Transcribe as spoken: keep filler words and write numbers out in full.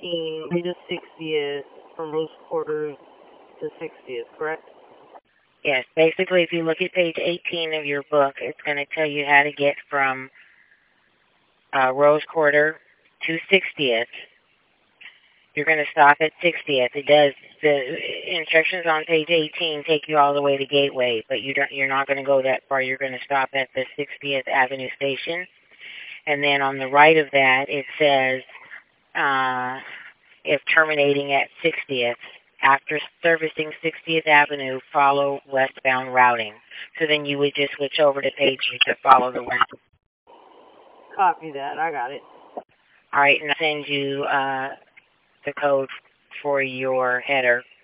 eighteen, to sixtieth, from Rose Quarter to sixtieth, correct? Yes, basically if you look at page eighteen of your book, it's going to tell you how to get from uh, Rose Quarter to sixtieth. You're going to stop at sixtieth. It does, the instructions on page eighteen take you all the way to Gateway, but you don't, you're not going to go that far. You're going to stop at the sixtieth Avenue station. And then on the right of that, it says, uh, if terminating at sixtieth, after servicing sixtieth Avenue, follow westbound routing. So then you would just switch over to page to follow the west. Copy that. I got it. All right, and I'll send you uh, the code for your header